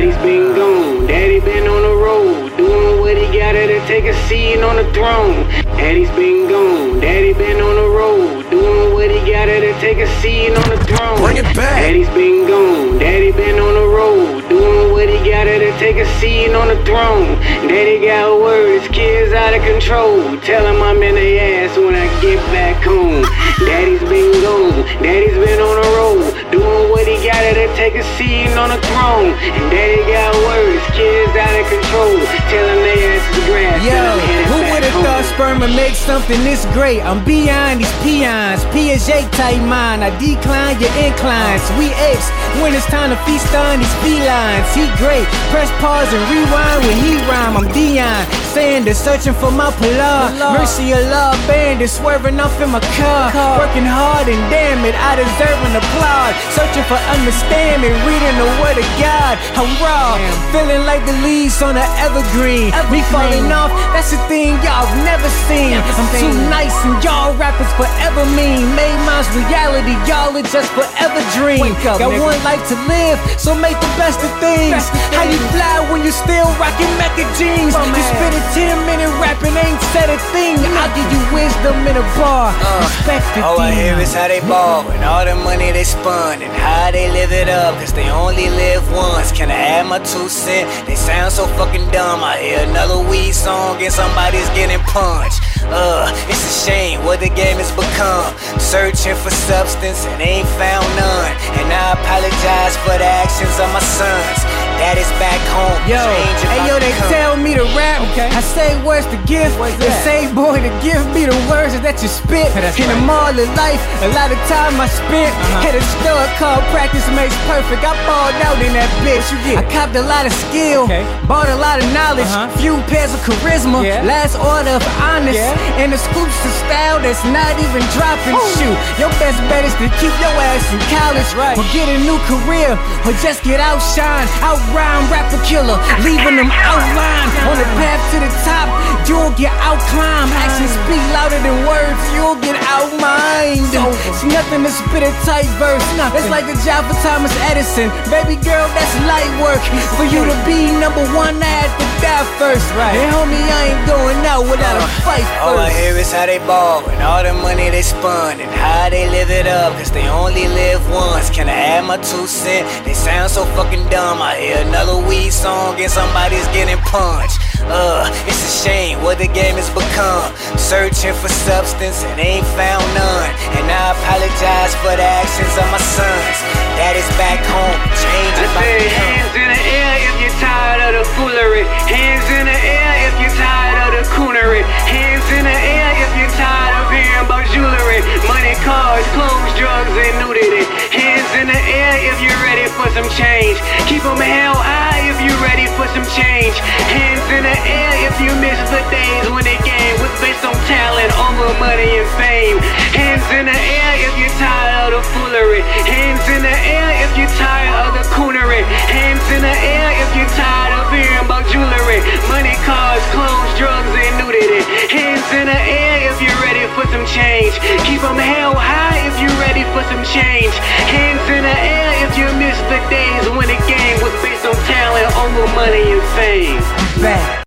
Daddy's been gone, daddy been on the road, doing what he gotta to take a seat on the throne. Daddy's been gone, daddy been on the road, doing what he gotta to take a seat on the throne. Bring it back. Daddy's been gone, daddy been on the road, doing what he gotta to take a seat on the throne. Daddy got words, kids out of control, tell him I'm in the ass when I get back home. Daddy's been gone, daddy's been on the road, doing what he gotta to take a seat on the throne. And daddy got words, kids out of control, tell him they ass is grass. Yo, who would've thought sperm would make something this great? I'm beyond these peons, Piaget type mind. I decline your inclines. We apes when it's time to feast on these felines. He great, press pause and rewind when he rhyme. I'm Dion Sanders, searching for my pilar. Mercy Allah, bandit, swerving off in my car. Working hard and damn it, I deserve an applaud. Searching for understanding, reading the word of God. I'm raw, feeling like the leaves on an evergreen. Me falling off, that's the thing y'all have never seen. I'm too nice and y'all rappers forever mean. Made mine's reality, y'all are just forever dream. Got one life to live, so make the best of things. How you fly when you still rocking Mecca jeans? You spit a 10-minute rapping, ain't said a thing. I'll give you wisdom in a bar. Respect the All I hear is how they ball and all the money they spun and how they live it up, cause they only live once. Can I add my 2 cents? They sound so fucking dumb. I hear another weed song and somebody's getting punched. It's a shame what the game has become. Searching for substance and ain't found none. And I apologize for the actions of my sons. That is back home. Yo, hey yo, they tell me to rap. I say words to give. They say, boy, to give me the words that you spit. In the mall of life, a lot of time I spent. Hit a store called Practice Makes Perfect. I balled out in that bitch. I copped a lot of skill, bought a lot of knowledge, few pairs of charisma, last order of honest, and exclusive style that's not even dropping. Shoot, your best bet is to keep your ass in college, or get a new career, or just get outshine. Rhyme, rapper killer, leaving them outlined. On the path to the top, you'll get outclimbed. Actions speak louder than words, you'll get outmined. It's nothing to spit a tight verse. It's like the job for Thomas Edison. Baby girl, that's light work. For you to be number one, I had to die first. And homie, I ain't going out without a fight first. All I hear is how they ball and all the money they spun and how they live it up, cause they only live once. Can I add my 2 cents? They sound so fucking dumb. I hear another weed song and somebody's getting punched. It's a shame what the game has become. Searching for substance and ain't found none. And I apologize for the actions of my sons. That is back home, changing my hands in the air if you're tired of the foolery. Hands in the air if you're tired of the coonery. Hands in the air if you're tired of hearing about jewelry, money, cars, clothes, drugs, and nudity. Hands in the air if you're ready for some change. Keep them held high if you're ready for some change. Hands in the air if you miss the days when the game was based on talent over money and fame. Hands in the air if you're tired of the foolery. Hands in the air if you're tired of the coonery. Hands in the air if you're tired of hearing about jewelry, money, cars, clothes, drugs, and nudity. Hands in the air if you're ready for some change. Keep them held high if you're ready for some change. Hands in the air if you miss the days when the game was based on talent over money and fame. Back.